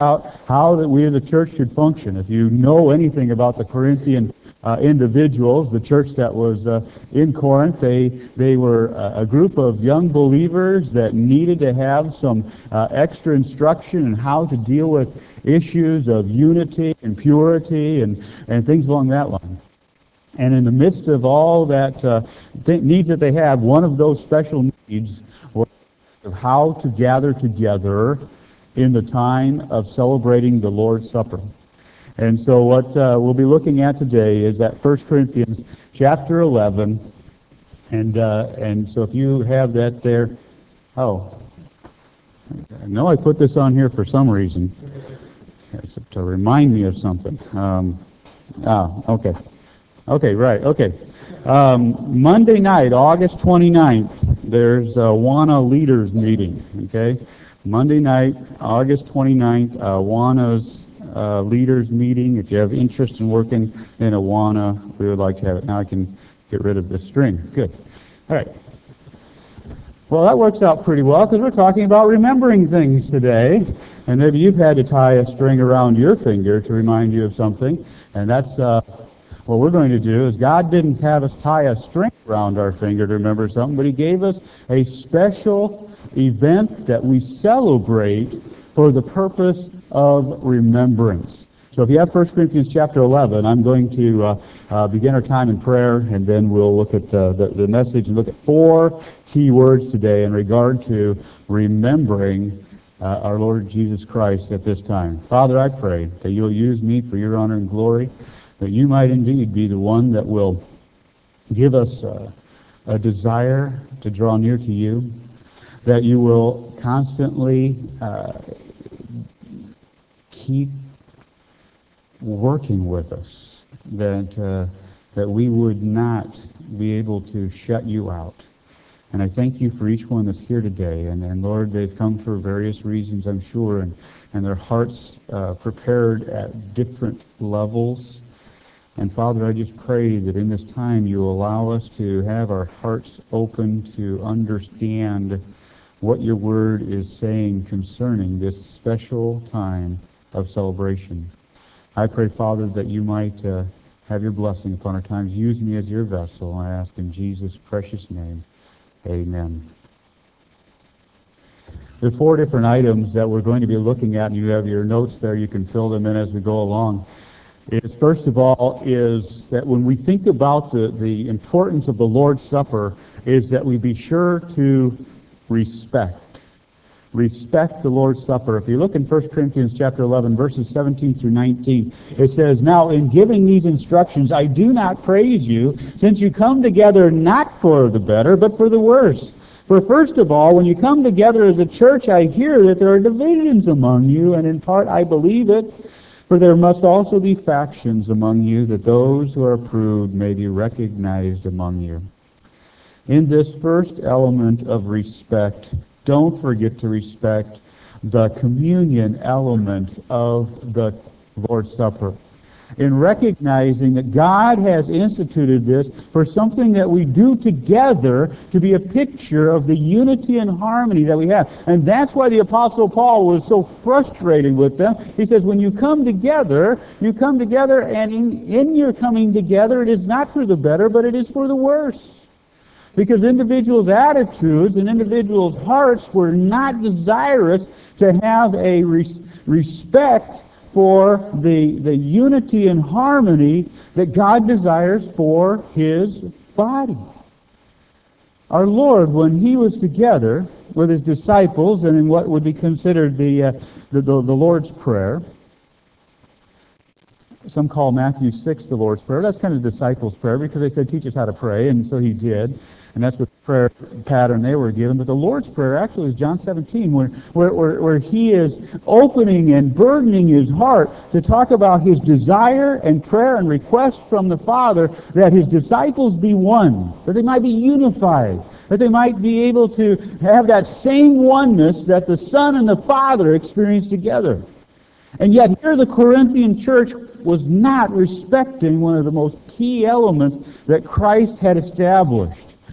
about how that we as a church should function. If you know anything about the Corinthian individuals, the church that was in Corinth, they were a group of young believers that needed to have some extra instruction in how to deal with issues of unity and purity and things along that line. And in the midst of all that needs that they had, one of those special needs was of how to gather together in the time of celebrating the Lord's Supper. And so what we'll be looking at today is that 1 Corinthians chapter 11. And so if you have that there, I know I put this on here for some reason. It's to remind me of something. Okay. Okay, right, okay. Monday night, August 29th, there's a WANA leaders meeting, okay? Monday night, August 29th, WANA's leaders meeting. If you have interest in working in a WANA, we would like to have it. Now I can get rid of this string. Good. All right. Well, that works out pretty well because we're talking about remembering things today. And maybe you've had to tie a string around your finger to remind you of something. And that's what we're going to do is God didn't have us tie a string around our finger to remember something, but He gave us a special event that we celebrate for the purpose of remembrance. So if you have 1 Corinthians chapter 11, I'm going to begin our time in prayer, and then we'll look at the message and look at 4 key words today in regard to remembering our Lord Jesus Christ at this time. Father, I pray that you'll use me for your honor and glory, that you might indeed be the one that will give us a desire to draw near to you, that you will constantly keep working with us, that we would not be able to shut you out. And I thank you for each one that's here today. And Lord, they've come for various reasons, I'm sure, and their hearts prepared at different levels. And Father, I just pray that in this time you allow us to have our hearts open to understand what your word is saying concerning this special time of celebration. I pray, Father, that you might have your blessing upon our times. Use me as your vessel. I ask in Jesus' precious name. Amen. There are 4 different items that we're going to be looking at, and you have your notes there. You can fill them in as we go along. First of all, is that when we think about the importance of the Lord's Supper, is that we be sure to respect the Lord's Supper. If you look in 1 Corinthians chapter 11, verses 17 through 19, it says, "Now in giving these instructions, I do not praise you, since you come together not for the better, but for the worse. For first of all, when you come together as a church, I hear that there are divisions among you, and in part I believe it. For there must also be factions among you, that those who are approved may be recognized among you." In this first element of respect, don't forget to respect the communion element of the Lord's Supper. In recognizing that God has instituted this for something that we do together to be a picture of the unity and harmony that we have. And that's why the Apostle Paul was so frustrated with them. He says, when you come together, and in your coming together, it is not for the better, but it is for the worse. Because individuals' attitudes and individuals' hearts were not desirous to have a respect for the unity and harmony that God desires for His body. Our Lord, when He was together with His disciples and in what would be considered the Lord's Prayer, some call Matthew 6 the Lord's Prayer. That's kind of the disciples' prayer because they said, teach us how to pray, and so He did. And that's what the prayer pattern they were given. But the Lord's Prayer actually is John 17, where He is opening and burdening His heart to talk about His desire and prayer and request from the Father that His disciples be one, that they might be unified, that they might be able to have that same oneness that the Son and the Father experienced together. And yet here the Corinthian church was not respecting one of the most key elements that Christ had established.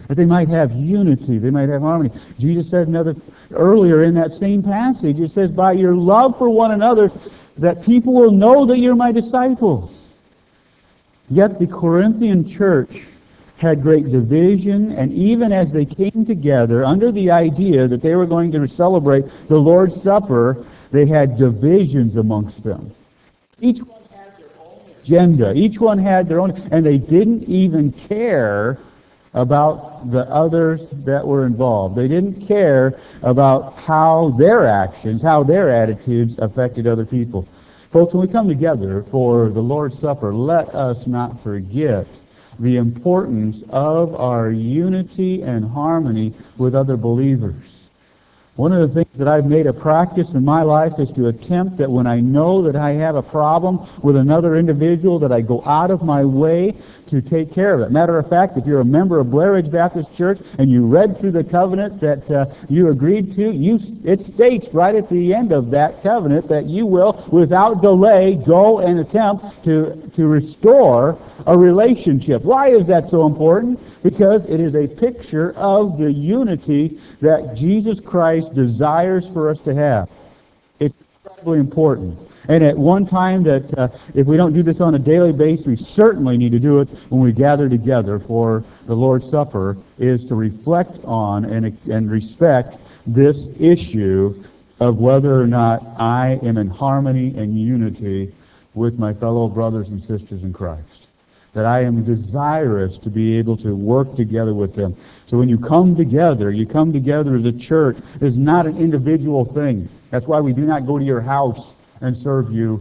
that they might have unity, they might have harmony. Jesus said earlier in that same passage, it says, by your love for one another, that people will know that you're my disciples. Yet the Corinthian church had great division, and even as they came together under the idea that they were going to celebrate the Lord's Supper, they had divisions amongst them. Each one had their own agenda. Each one had their own, and they didn't even care about the others that were involved. They didn't care about how their actions, how their attitudes affected other people. Folks, when we come together for the Lord's Supper, let us not forget the importance of our unity and harmony with other believers. One of the things that I've made a practice in my life is to attempt that when I know that I have a problem with another individual, that I go out of my way to take care of it. Matter of fact, if you're a member of Blair Ridge Baptist Church and you read through the covenant that you agreed to, it states right at the end of that covenant that you will, without delay, go and attempt to restore a relationship. Why is that so important? Because it is a picture of the unity that Jesus Christ desires for us to have. It's incredibly important. And at one time that if we don't do this on a daily basis, we certainly need to do it when we gather together for the Lord's Supper, is to reflect on and respect this issue of whether or not I am in harmony and unity with my fellow brothers and sisters in Christ. That I am desirous to be able to work together with them. So when you come together as a church. It's not an individual thing. That's why we do not go to your house and serve you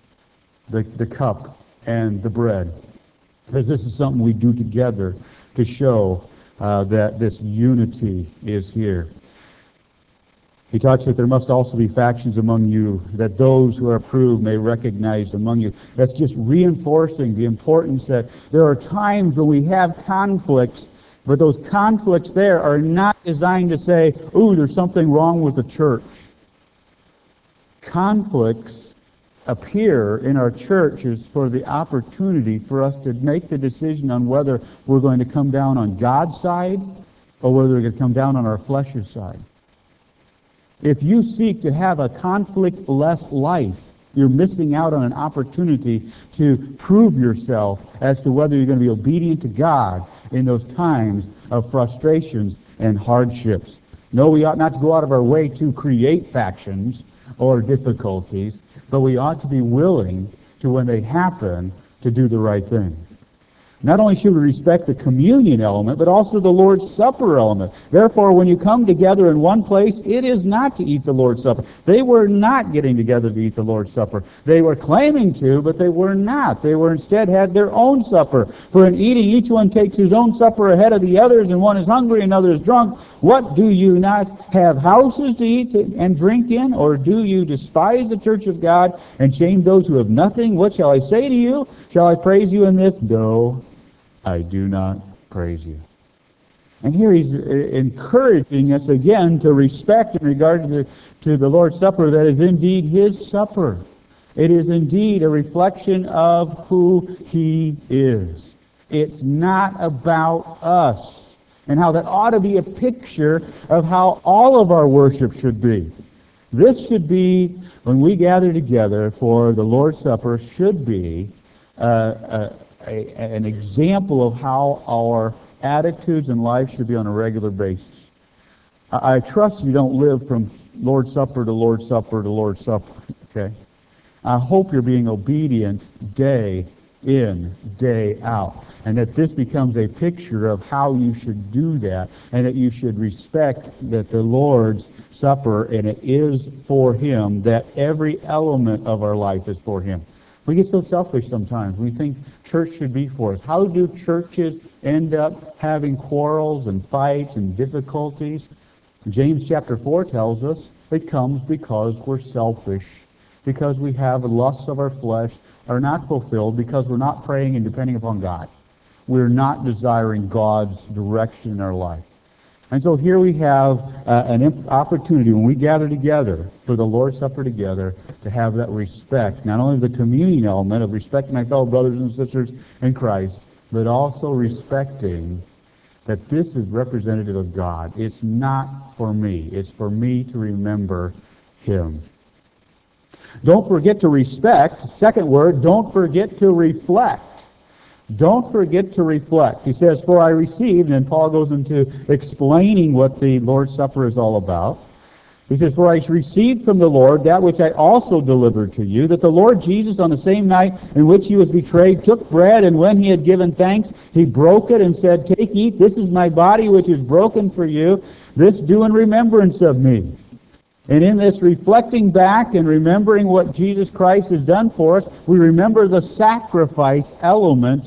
the cup and the bread. Because this is something we do together to show that this unity is here. He talks that there must also be factions among you, that those who are approved may recognize among you. That's just reinforcing the importance that there are times when we have conflicts, but those conflicts there are not designed to say, ooh, there's something wrong with the church. Conflicts appear in our churches for the opportunity for us to make the decision on whether we're going to come down on God's side or whether we're going to come down on our flesh's side. If you seek to have a conflict-less life, you're missing out on an opportunity to prove yourself as to whether you're going to be obedient to God in those times of frustrations and hardships. No, we ought not to go out of our way to create factions or difficulties, but we ought to be willing to, when they happen, to do the right thing. Not only should we respect the communion element, but also the Lord's Supper element. Therefore, when you come together in one place, it is not to eat the Lord's Supper. They were not getting together to eat the Lord's Supper. They were claiming to, but they were not. They were instead had their own supper. For in eating, each one takes his own supper ahead of the others, and one is hungry, another is drunk. What, do you not have houses to eat and drink in? Or do you despise the church of God and shame those who have nothing? What shall I say to you? Shall I praise you in this? No, I do not praise you. And here he's encouraging us again to respect in regard to the Lord's Supper that is indeed his supper. It is indeed a reflection of who he is. It's not about us. And how that ought to be a picture of how all of our worship should be. This should be, when we gather together for the Lord's Supper, should be an example of how our attitudes in life should be on a regular basis. I trust you don't live from Lord's Supper to Lord's Supper to Lord's Supper, okay? I hope you're being obedient day in, day out, and that this becomes a picture of how you should do that, and that you should respect that the Lord's Supper, and it is for Him, that every element of our life is for Him. We get so selfish sometimes. We think church should be for us. How do churches end up having quarrels and fights and difficulties? James chapter 4 tells us it comes because we're selfish, because we have lusts of our flesh are not fulfilled, because we're not praying and depending upon God. We're not desiring God's direction in our life. And so here we have an opportunity when we gather together for the Lord's Supper together to have that respect, not only the communion element of respecting my fellow brothers and sisters in Christ, but also respecting that this is representative of God. It's not for me. It's for me to remember Him. Don't forget to respect. Second word, don't forget to reflect. Don't forget to reflect. He says, for I received, and Paul goes into explaining what the Lord's Supper is all about. He says, for I received from the Lord that which I also delivered to you, that the Lord Jesus, on the same night in which He was betrayed, took bread, and when He had given thanks, He broke it and said, take, eat, this is my body which is broken for you. This do in remembrance of me. And in this reflecting back and remembering what Jesus Christ has done for us, we remember the sacrifice element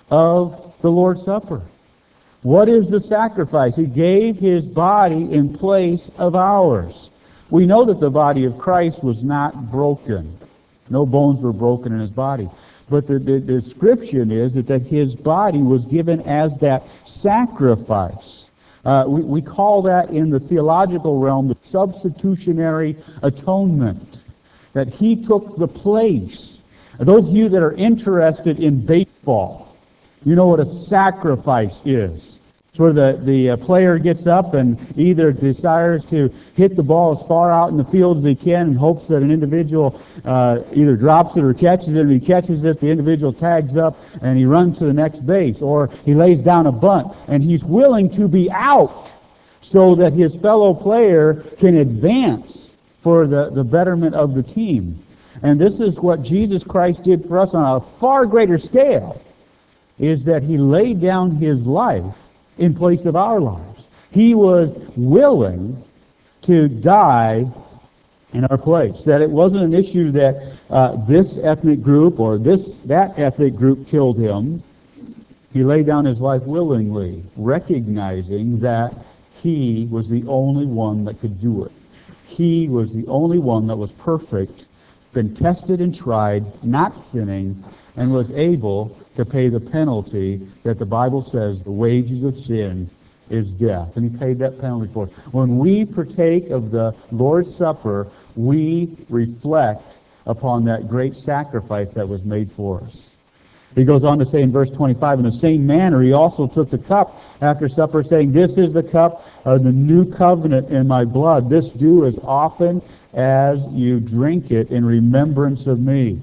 of the Lord's Supper. What is the sacrifice? He gave His body in place of ours. We know that the body of Christ was not broken. No bones were broken in His body. But the description is that His body was given as that sacrifice. We call that in the theological realm the substitutionary atonement. That He took the place. Those of you that are interested in baseball, you know what a sacrifice is. It's where the player gets up and either desires to hit the ball as far out in the field as he can and hopes that an individual either drops it or catches it. And he catches it, the individual tags up and he runs to the next base. Or he lays down a bunt and he's willing to be out so that his fellow player can advance for the betterment of the team. And this is what Jesus Christ did for us on a far greater scale, is that He laid down His life in place of our lives. He was willing to die in our place. That it wasn't an issue that this ethnic group or that ethnic group killed Him. He laid down His life willingly, recognizing that He was the only one that could do it. He was the only one that was perfect, been tested and tried, not sinning, and was able to pay the penalty that the Bible says the wages of sin is death. And He paid that penalty for us. When we partake of the Lord's Supper, we reflect upon that great sacrifice that was made for us. He goes on to say in verse 25, in the same manner He also took the cup after supper, saying, this is the cup of the new covenant in my blood. This do as often as you drink it in remembrance of me.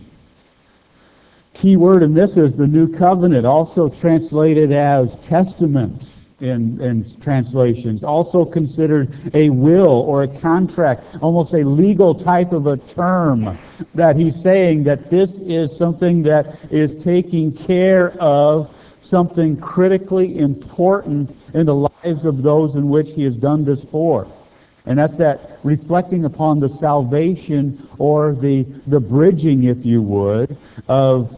Key word in this is the new covenant, also translated as testament in translations, also considered a will or a contract, almost a legal type of a term, that he's saying that this is something that is taking care of something critically important in the lives of those in which He has done this for. And that's that reflecting upon the salvation or the bridging, if you would, of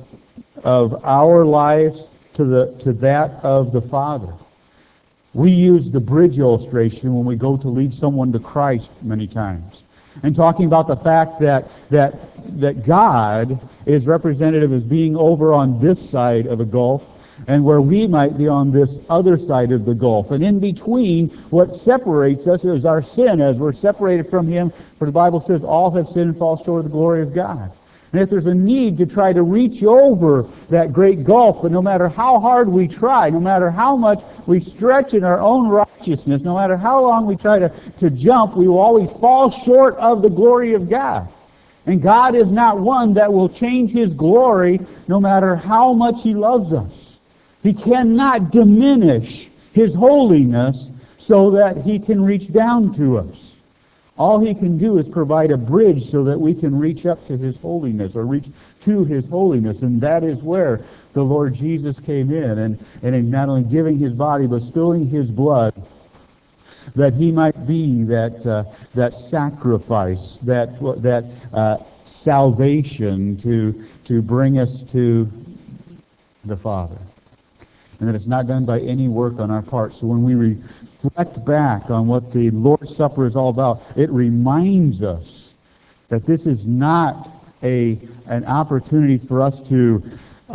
our lives to that of the Father. We use the bridge illustration when we go to lead someone to Christ many times. And talking about the fact that God is representative as being over on this side of a gulf, and where we might be on this other side of the gulf. And in between, what separates us is our sin, as we're separated from Him. For the Bible says, all have sinned and fall short of the glory of God. And if there's a need to try to reach over that great gulf, but no matter how hard we try, no matter how much we stretch in our own righteousness, no matter how long we try to jump, we will always fall short of the glory of God. And God is not one that will change His glory no matter how much He loves us. He cannot diminish His holiness so that He can reach down to us. All He can do is provide a bridge so that we can reach up to His holiness, or reach to His holiness. And that is where the Lord Jesus came in, and in not only giving His body, but spilling His blood, that He might be that sacrifice, that salvation to bring us to the Father. And that it's not done by any work on our part. So when we reflect back on what the Lord's Supper is all about, it reminds us that this is not an opportunity for us to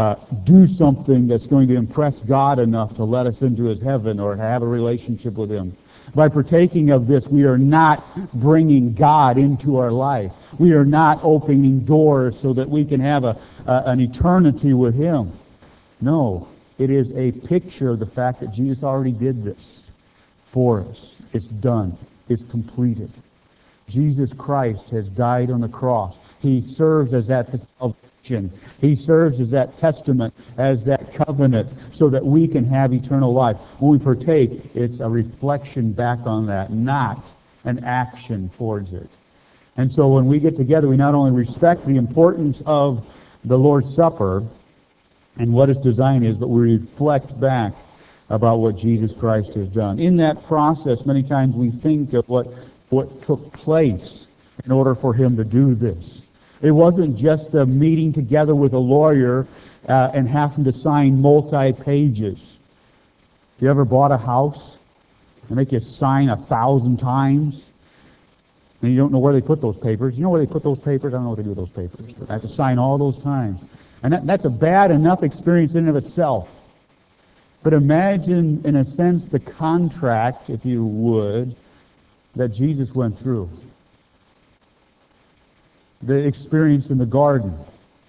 do something that's going to impress God enough to let us into His heaven or have a relationship with Him. By partaking of this, we are not bringing God into our life. We are not opening doors so that we can have an eternity with Him. No. It is a picture of the fact that Jesus already did this for us. It's done. It's completed. Jesus Christ has died on the cross. He serves as that salvation. He serves as that testament, as that covenant, so that we can have eternal life. When we partake, it's a reflection back on that, not an action towards it. And so when we get together, we not only respect the importance of the Lord's Supper and what its design is, but we reflect back about what Jesus Christ has done. In that process, many times we think of what took place in order for him to do this. It wasn't just a meeting together with a lawyer and having to sign multi-pages. You ever bought a house and make you sign 1,000 times? And you don't know where they put those papers. You know where they put those papers? I don't know what they do with those papers. I have to sign all those times. And that's a bad enough experience in and of itself. But imagine, in a sense, the contract, if you would, that Jesus went through. The experience in the garden.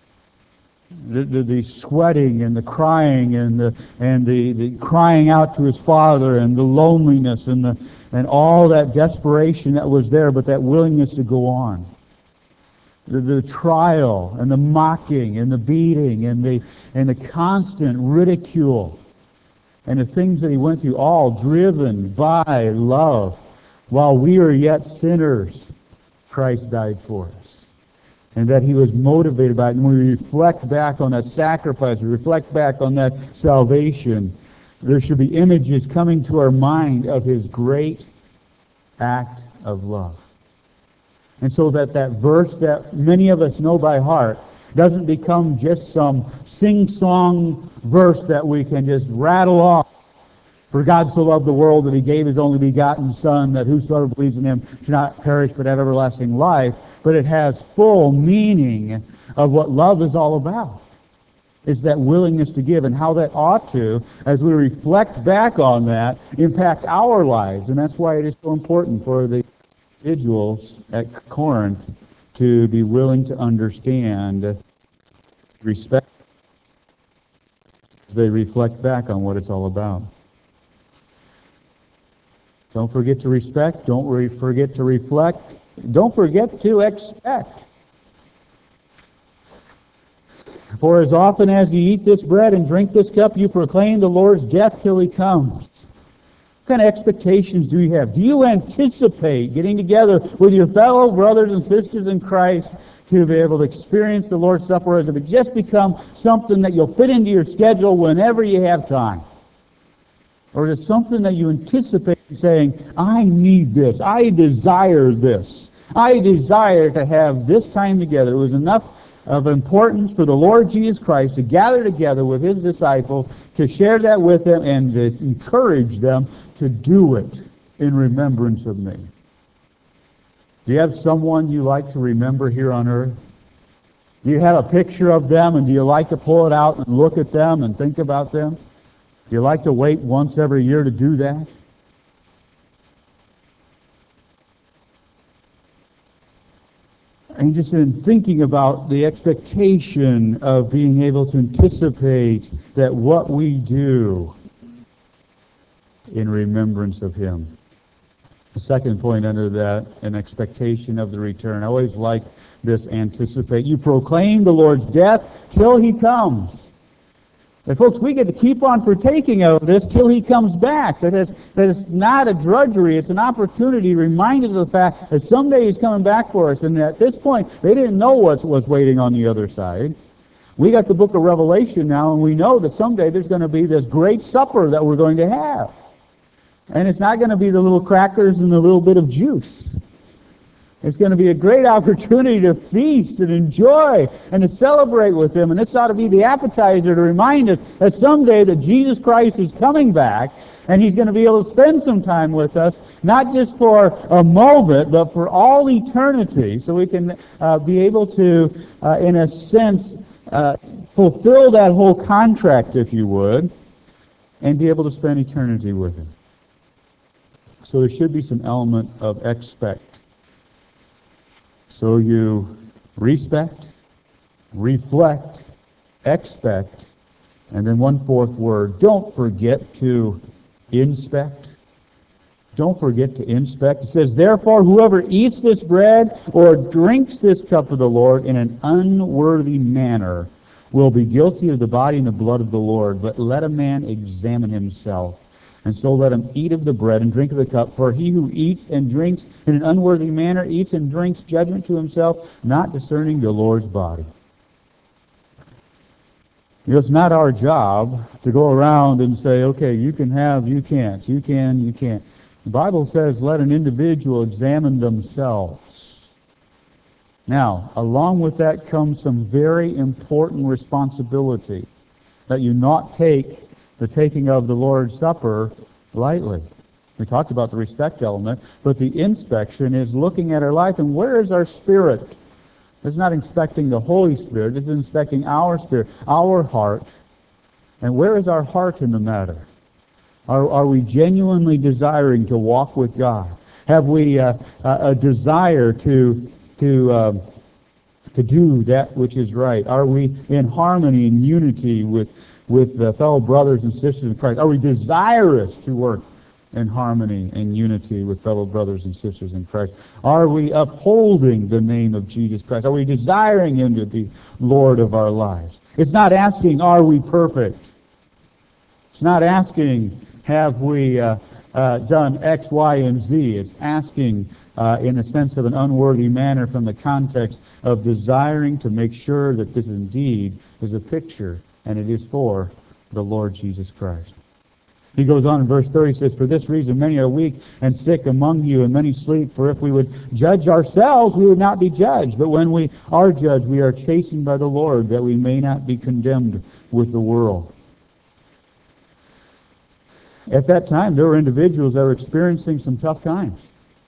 The sweating and the crying and the crying out to his Father and the loneliness and all that desperation that was there, but that willingness to go on. The trial and the mocking and the beating and the constant ridicule and the things that he went through, all driven by love. While we are yet sinners, Christ died for us. And that he was motivated by it. And when we reflect back on that sacrifice, we reflect back on that salvation, there should be images coming to our mind of his great act of love. And so that verse that many of us know by heart doesn't become just some sing-song verse that we can just rattle off. For God so loved the world that he gave his only begotten Son, that whosoever believes in him should not perish but have everlasting life. But it has full meaning of what love is all about. It's that willingness to give, and how that ought to, as we reflect back on that, impact our lives. And that's why it is so important for the individuals at Corinth to be willing to understand, respect, as they reflect back on what it's all about. Don't forget to respect. Don't forget to reflect. Don't forget to expect. For as often as you eat this bread and drink this cup, you proclaim the Lord's death till he comes. What kind of expectations do you have? Do you anticipate getting together with your fellow brothers and sisters in Christ to be able to experience the Lord's Supper, or has it just become something that you'll fit into your schedule whenever you have time? Or is it something that you anticipate saying, I need this, I desire this, I desire to have this time together? It was enough of importance for the Lord Jesus Christ to gather together with his disciples, to share that with them, and to encourage them to do it in remembrance of me. Do you have someone you like to remember here on earth? Do you have a picture of them, and do you like to pull it out and look at them and think about them? Do you like to wait once every year to do that? And just in thinking about the expectation of being able to anticipate that what we do in remembrance of him. The second point under that, an expectation of the return. I always like this anticipate. You proclaim the Lord's death till he comes. And folks, we get to keep on partaking of this till he comes back. That it's not a drudgery, it's an opportunity, reminded of the fact that someday he's coming back for us. And at this point, they didn't know what was waiting on the other side. We got the book of Revelation now, and we know that someday there's going to be this great supper that we're going to have. And it's not going to be the little crackers and the little bit of juice. It's going to be a great opportunity to feast and enjoy and to celebrate with him. And this ought to be the appetizer to remind us that someday that Jesus Christ is coming back, and he's going to be able to spend some time with us, not just for a moment, but for all eternity, so we can be able to, in a sense, fulfill that whole contract, if you would, and be able to spend eternity with him. So there should be some element of expect. So you respect, reflect, expect, And then one fourth word, don't forget to inspect. Don't forget to inspect. It says, therefore, whoever eats this bread or drinks this cup of the Lord in an unworthy manner will be guilty of the body and the blood of the Lord. But let a man examine himself, and so let him eat of the bread and drink of the cup. For he who eats and drinks in an unworthy manner eats and drinks judgment to himself, not discerning the Lord's body. You know, it's not our job to go around and say, okay, you can have, you can't, you can, you can't. The Bible says, let an individual examine themselves. Now, along with that comes some very important responsibility, that you not take the taking of the Lord's Supper lightly. We talked about the respect element, but the inspection is looking at our life, and where is our spirit? It's not inspecting the Holy Spirit, it's inspecting our spirit, our heart. And where is our heart in the matter? Are we genuinely desiring to walk with God? Have we a desire to do that which is right? Are we in harmony and unity with fellow brothers and sisters in Christ? Are we desirous to work in harmony and unity with fellow brothers and sisters in Christ? Are we upholding the name of Jesus Christ? Are we desiring Him to be Lord of our lives? It's not asking, are we perfect? It's not asking, have we done X, Y, and Z? It's asking in a sense of an unworthy manner from the context of desiring to make sure that this indeed is a picture and it is for the Lord Jesus Christ. He goes on in verse 30, he says, for this reason many are weak and sick among you, and many sleep. For if we would judge ourselves, we would not be judged. But when we are judged, we are chastened by the Lord, that we may not be condemned with the world. At that time, there were individuals that were experiencing some tough times.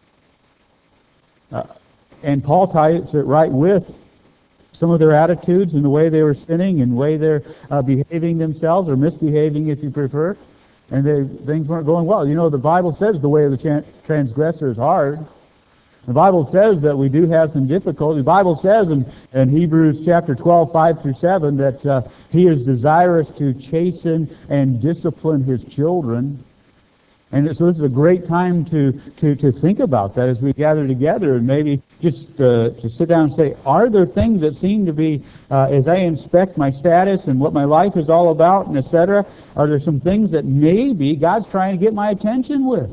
And Paul ties it right with some of their attitudes and the way they were sinning and the way they're behaving themselves, or misbehaving if you prefer. And things weren't going well. You know, the Bible says the way of the transgressor is hard. The Bible says that we do have some difficulty. The Bible says in Hebrews chapter 12, 5 through 7, that He is desirous to chasten and discipline His children. And so this is a great time to think about that as we gather together, and maybe just to sit down and say, are there things that seem to be, as I inspect my status and what my life is all about, and etc., are there some things that maybe God's trying to get my attention with?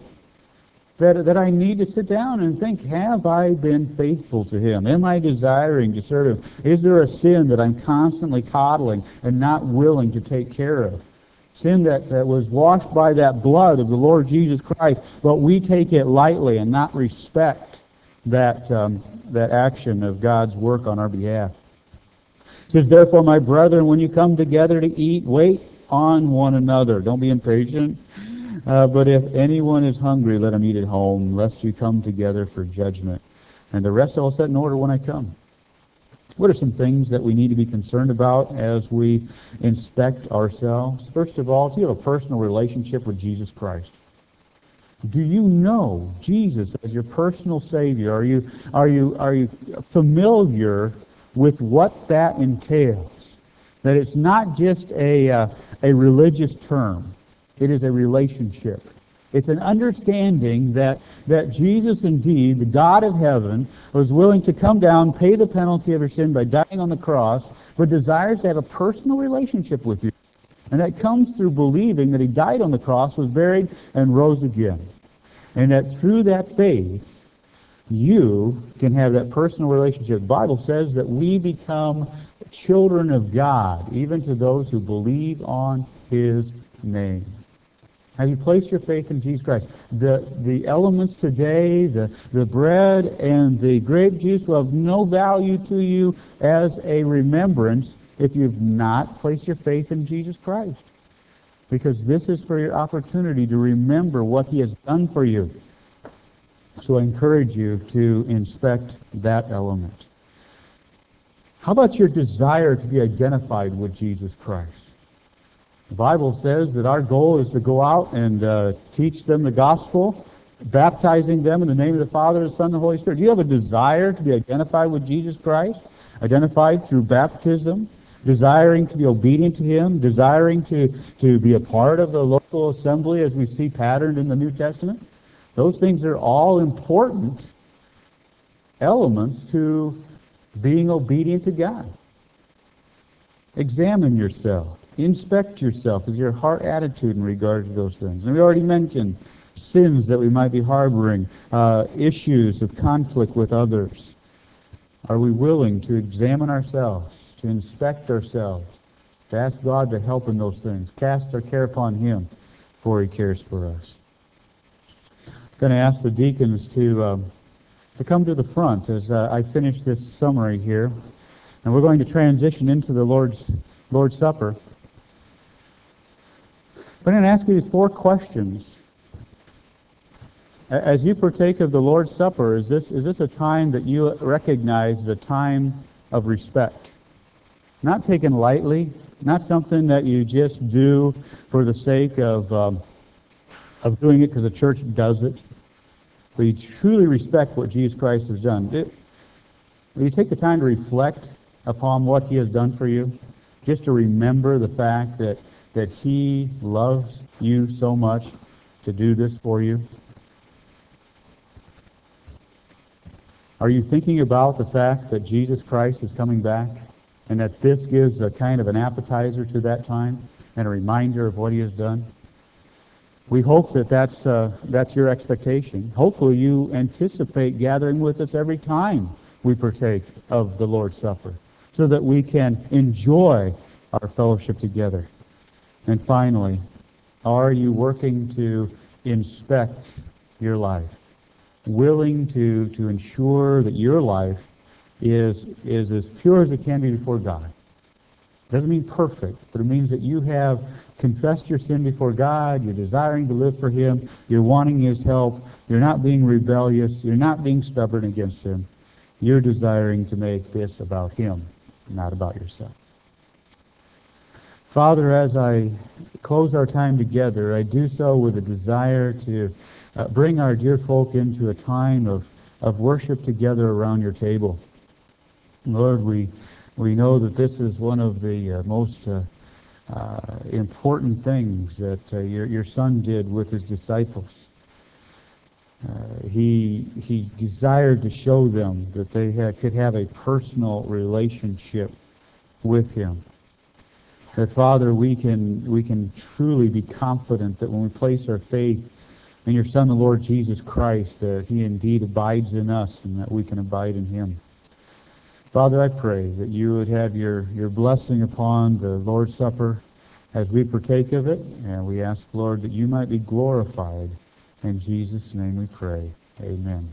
That I need to sit down and think, have I been faithful to Him? Am I desiring to serve Him? Is there a sin that I'm constantly coddling and not willing to take care of? Sin that was washed by that blood of the Lord Jesus Christ, but we take it lightly and not respect that action of God's work on our behalf. It says, therefore, my brethren, when you come together to eat, wait on one another. Don't be impatient. But if anyone is hungry, let him eat at home, lest you come together for judgment. And the rest I will set in order when I come. What are some things that we need to be concerned about as we inspect ourselves? First of all, do you have a personal relationship with Jesus Christ? Do you know Jesus as your personal Savior? Are you familiar with what that entails? That it's not just a religious term. It is a relationship. It's an understanding that Jesus indeed, the God of heaven, was willing to come down, pay the penalty of your sin by dying on the cross, but desires to have a personal relationship with you. And that comes through believing that He died on the cross, was buried, and rose again. And that through that faith, you can have that personal relationship. The Bible says that we become children of God, even to those who believe on His name. Have you placed your faith in Jesus Christ? The elements today, the bread and the grape juice will have no value to you as a remembrance if you've not placed your faith in Jesus Christ. Because this is for your opportunity to remember what He has done for you. So I encourage you to inspect that element. How about your desire to be identified with Jesus Christ? The Bible says that our goal is to go out and teach them the gospel, baptizing them in the name of the Father, the Son, and the Holy Spirit. Do you have a desire to be identified with Jesus Christ? Identified through baptism, desiring to be obedient to Him, desiring to be a part of the local assembly as we see patterned in the New Testament. Those things are all important elements to being obedient to God. Examine yourself. Inspect yourself. Is your heart attitude in regard to those things? And we already mentioned sins that we might be harboring, issues of conflict with others. Are we willing to examine ourselves, to inspect ourselves, to ask God to help in those things? Cast our care upon Him, for He cares for us. I'm going to ask the deacons to come to the front as I finish this summary here. And we're going to transition into the Lord's Supper. I'm going to ask you these 4 questions. As you partake of the Lord's Supper, is this a time that you recognize as a time of respect? Not taken lightly, not something that you just do for the sake of doing it because the church does it, but you truly respect what Jesus Christ has done. Will you take the time to reflect upon what He has done for you? Just to remember the fact that He loves you so much to do this for you? Are you thinking about the fact that Jesus Christ is coming back and that this gives a kind of an appetizer to that time and a reminder of what He has done? We hope that that's your expectation. Hopefully you anticipate gathering with us every time we partake of the Lord's Supper so that we can enjoy our fellowship together. And finally, are you working to inspect your life? Willing to ensure that your life is as pure as it can be before God. Doesn't mean perfect, but it means that you have confessed your sin before God, you're desiring to live for Him, you're wanting His help, you're not being rebellious, you're not being stubborn against Him. You're desiring to make this about Him, not about yourself. Father, as I close our time together, I do so with a desire to bring our dear folk into a time of worship together around your table. Lord, we know that this is one of the most important things that your Son did with His disciples. He desired to show them that they could have a personal relationship with Him. That, Father, we can truly be confident that when we place our faith in your Son, the Lord Jesus Christ, that He indeed abides in us and that we can abide in Him. Father, I pray that you would have your blessing upon the Lord's Supper as we partake of it, and we ask, Lord, that you might be glorified. In Jesus' name we pray. Amen.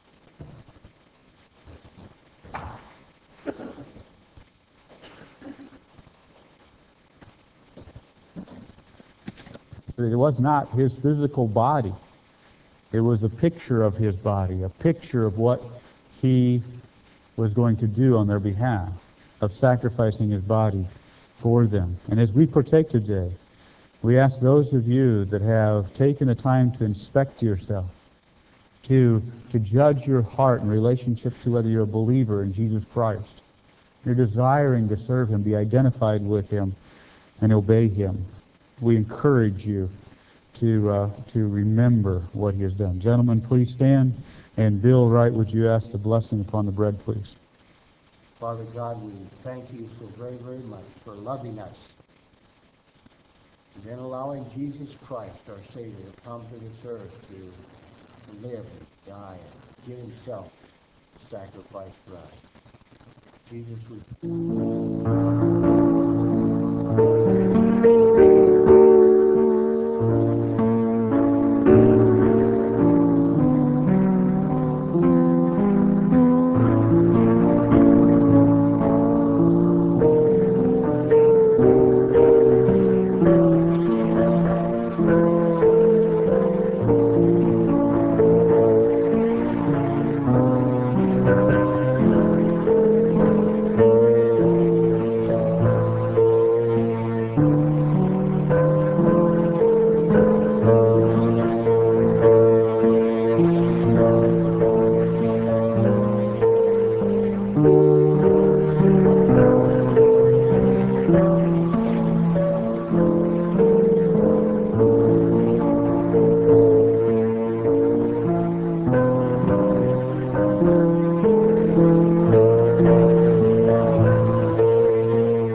It was not His physical body. It was a picture of His body, a picture of what He was going to do on their behalf, of sacrificing His body for them. And as we partake today, we ask those of you that have taken the time to inspect yourself, to judge your heart in relationship to whether you're a believer in Jesus Christ. You're desiring to serve Him, be identified with Him, and obey Him. We encourage you to remember what He has done. Gentlemen, please stand. And Bill Wright, would you ask the blessing upon the bread, please? Father God, we thank you so very, very much for loving us and then allowing Jesus Christ, our Savior, to come to this earth to live and die and give Himself sacrifice for us. Jesus, we...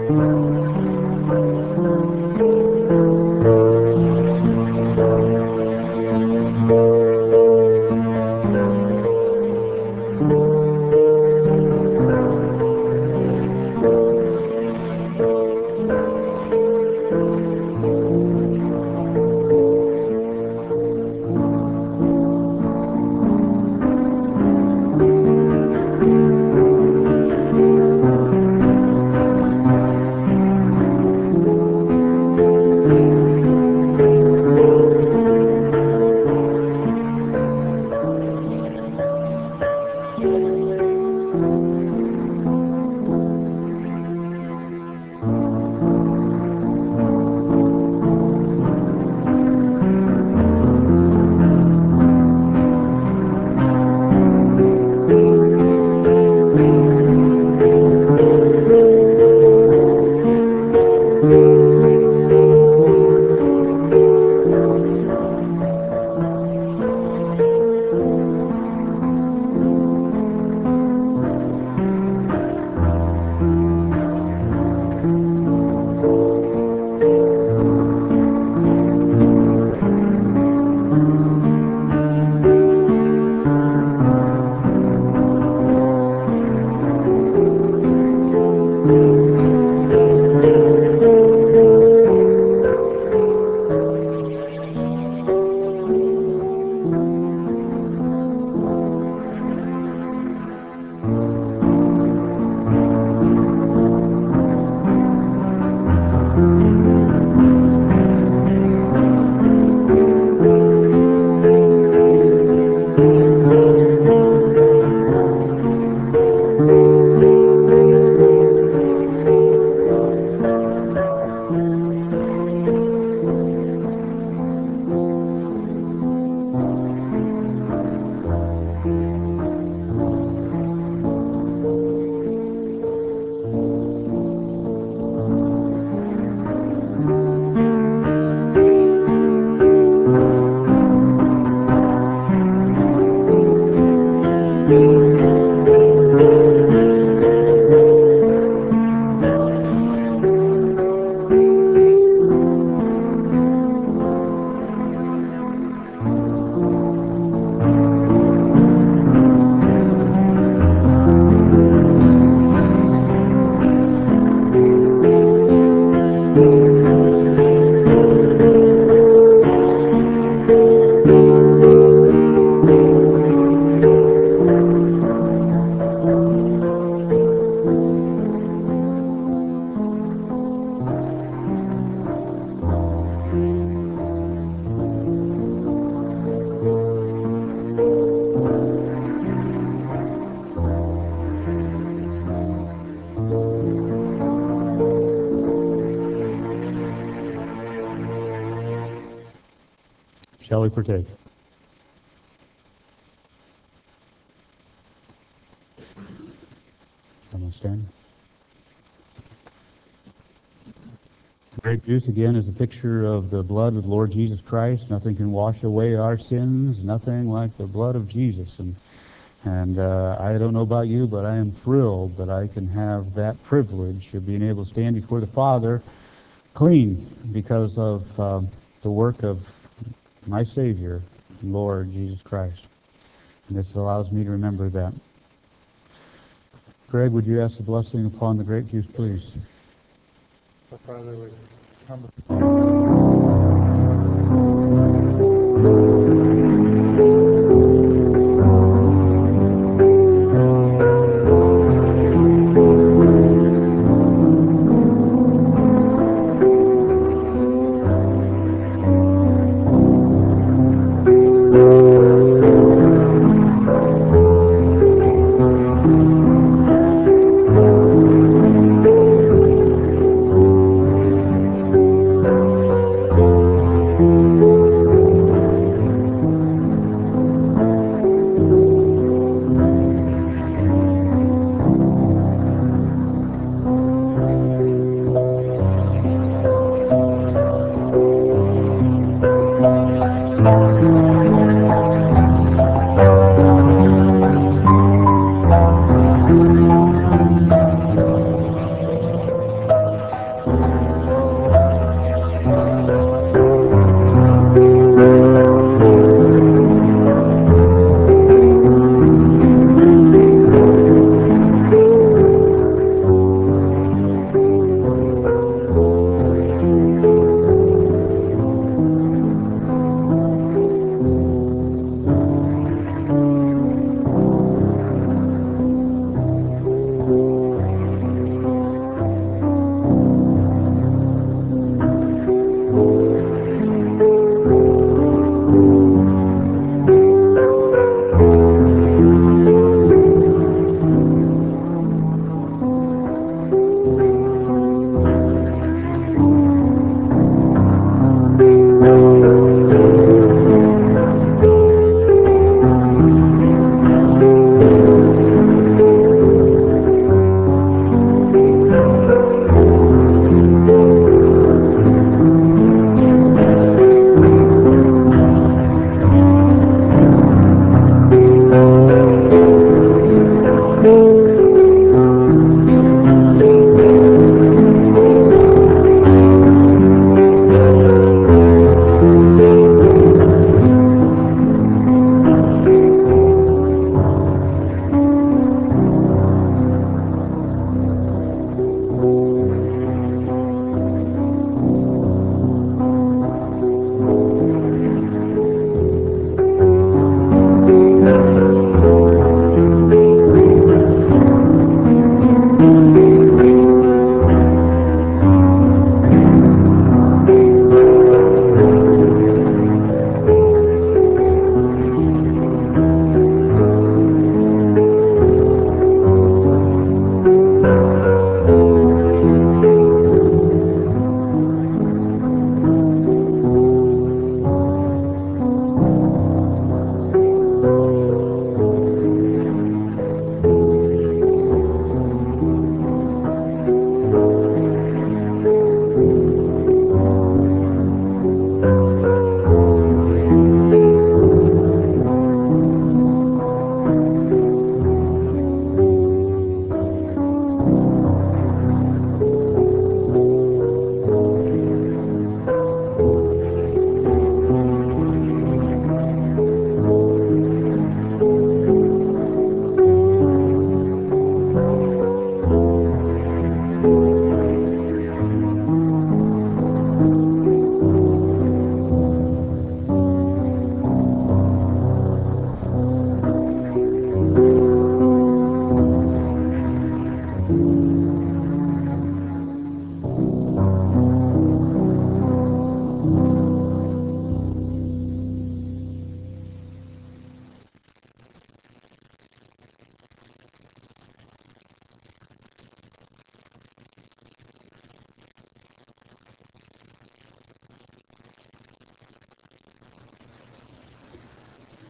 Shall we partake? Someone stand. Grape juice, again, is a picture of the blood of the Lord Jesus Christ. Nothing can wash away our sins, nothing like the blood of Jesus. And I don't know about you, but I am thrilled that I can have that privilege of being able to stand before the Father clean because of the work of my Savior, Lord Jesus Christ. And this allows me to remember that. Greg, would you ask the blessing upon the grape juice, please? Father, we come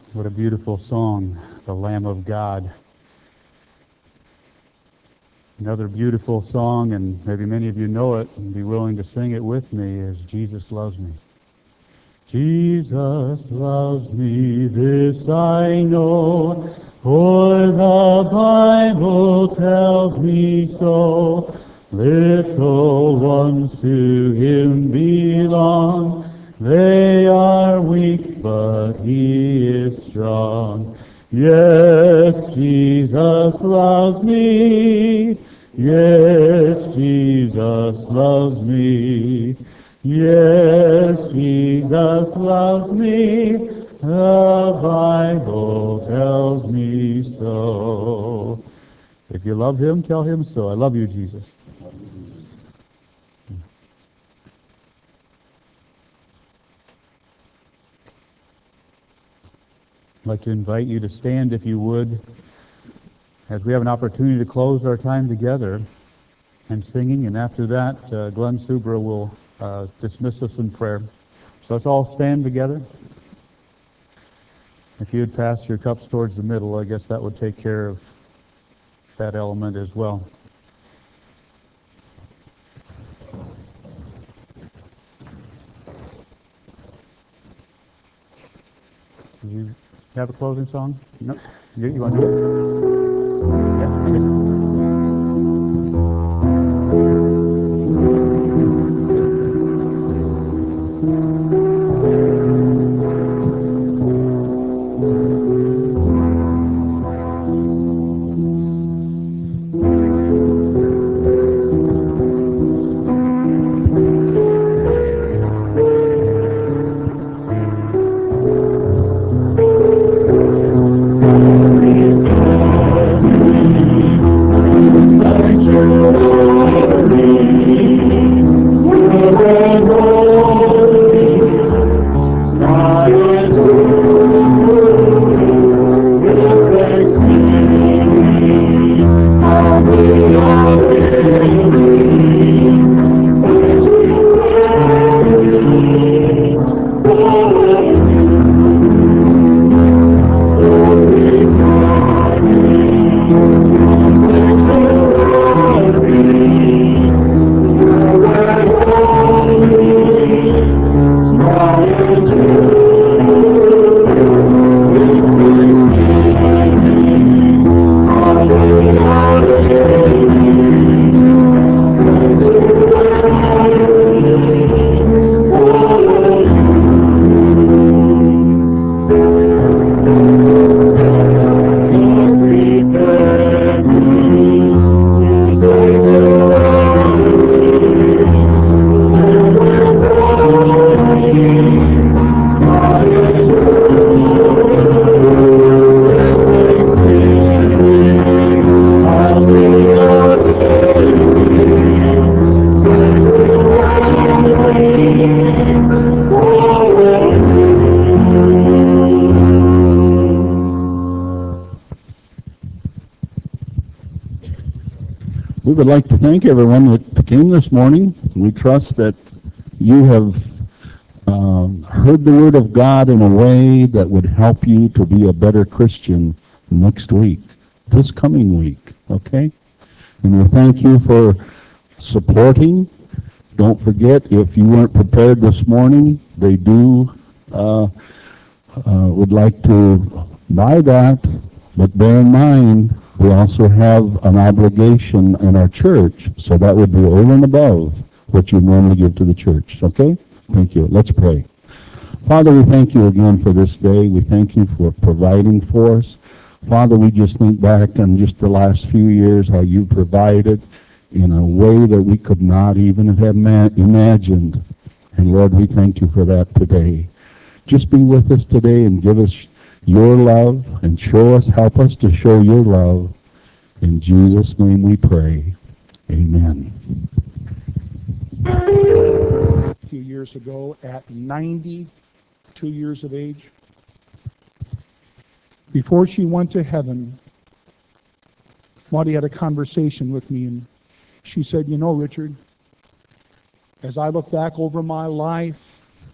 What a beautiful song, The Lamb of God. Another beautiful song, and maybe many of you know it and be willing to sing it with me, is Jesus Loves Me. Jesus loves me, this I know, for the Bible tells me so. Little ones to Him belong. They are weak, but He is strong. Yes, Jesus loves me. Yes, Jesus loves me. Yes, Jesus loves me. The Bible tells me so. If you love Him, tell Him so. I love you, Jesus. I'd like to invite you to stand, if you would, as we have an opportunity to close our time together and singing, and after that, Glenn Subra will dismiss us in prayer. So let's all stand together. If you would pass your cups towards the middle, I guess that would take care of that element as well. Do you have a closing song? No? You want to do it? Yeah, okay. We would like to thank everyone that came this morning. We trust that you have heard the Word of God in a way that would help you to be a better Christian next week, this coming week, okay? And we thank you for supporting. Don't forget, if you weren't prepared this morning, they do would like to buy that, but bear in mind, we also have an obligation in our church, so that would be over and above what you normally give to the church, okay? Thank you. Let's pray. Father, we thank you again for this day. We thank you for providing for us. Father, we just think back on just the last few years, how you provided in a way that we could not even have imagined. And Lord, we thank you for that today. Just be with us today and give us your love and help us to show your love. In Jesus' name we pray. Amen. A few years ago at 92 years of age, before she went to heaven, Maudie had a conversation with me, and she said, you know, Richard, as I look back over my life,